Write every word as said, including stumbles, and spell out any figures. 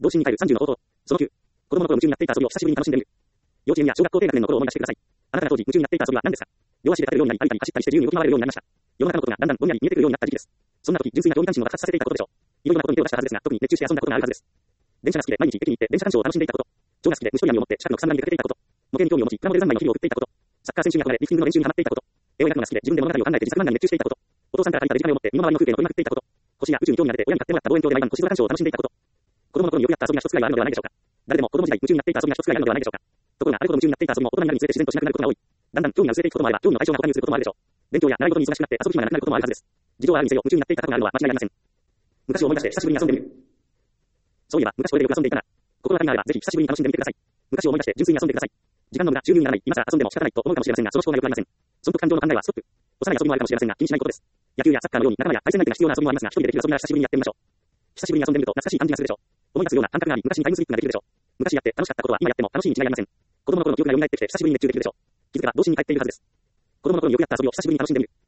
童心に帰るさんじゅうの方法。そのきゅう。子供の頃夢中になっていた遊びを久しぶりに楽しんでみる。幼稚園や小学校低学年の頃を思い出してください。あなたが当時夢中になっていた遊びは何ですか？両足で立てるようになり、歩いたり走ったりして自由に動き回れるようになりました。世の中のことがだんだんぼんやり見えてくるようになった時期です。そんな時、純粋な興味関心を爆発させていたことでしょう。いろいろなことに手を出したはずですが、特に熱中して遊んだことがあるはずです。電車が好きで毎日駅に行って電車鑑賞を楽しんでいたこと。蝶が好きで虫取り網を持って近くの草むらに出かけていたこと。模型に興味を持ち、プラモデル三昧の日々を送っていたこと。サッカー選手に憧れ、リフティングの練習にハマっていたこと。絵を描くのが好きで自分で物語を考えて自作漫画に熱中していたこと。お父さんから借りたデジカメを持って身の回りの風景を撮りまくっていたこと。星や宇宙に興味が出て親に買ってもらった望遠鏡で毎晩星空鑑賞を楽しんでいたこと。子供の頃によくやった遊びが一つくらいはあるのではないでしょうか。誰でも子供時代夢中になっていた遊びが一つくらいあるのではないでしょうか。ところがあれほど夢中になっていた遊びも大人になるにつれて自然としなくなることが多い。だんだん興味が薄れていくこともあれば、興味の対象が他に移ることもあるでしょう。勉強や習い事に忙しくなって遊ぶ暇がなくなることもあるはずです。事情はあるにせよ夢中になっていた過去があるのは間違いありません。昔を思い出して久しぶりに遊んでみる。そういえば昔これでよく遊んでいたな。心当たりがあればぜひ久しぶりに楽しんでみてください。昔を思い出して純粋に遊んでください。時間の無駄、収入にならない、今更遊んでも仕方ないと思うかもしれませんが、その思考がよくありません。損得感情の考えはストップ。幼い遊びもあるかもしれませんが、気にしないことです。野球やサッカーのように仲間や対戦相手が必要な遊びもありますが、一人でできる遊びなら久しぶりにやってみましょう。久しぶりに遊んでみると懐かしい感じがするでしょう。思い出すような感覚があり、昔にタイムスリップができるでしょう。昔やって楽しかったことは今やっても楽しいに違いありません。子供の頃の記憶が蘇ってきて久しぶりに熱中できるでしょう。気づけば童心に帰っているはずです。子供の頃によくやった遊びを久しぶりに楽しんでみる。